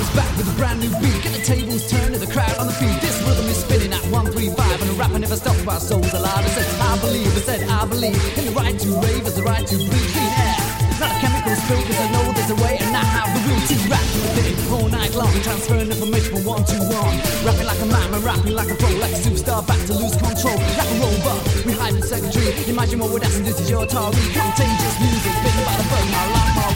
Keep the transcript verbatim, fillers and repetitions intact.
is back with a brand new beat. Get the tables turned and the crowd on the feet. This rhythm is spinning at one three five, and the rapper never stops while souls alive. I said I believe, I said I believe in the right to rave is the right to breathe clean air. Not a chemical spill, cause I know there's a way, and I have the will to rap with it all night long, transferring information from one to one. Rapping like a man, man, rapping like a pro, like a superstar, back to lose control. Like a robot, we hide in secretary. Imagine what would happen, this is your Atari. Contagious music, bitten by the bug, my life, my